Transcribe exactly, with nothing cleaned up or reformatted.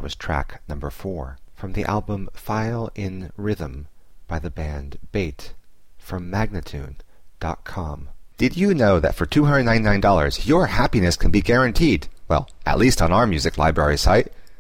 was track number four, from the album File in Rhythm by the band Bait, from Magnatune dot com. Did you know that for two hundred ninety-nine dollars your happiness can be guaranteed? Well, at least on our music library site.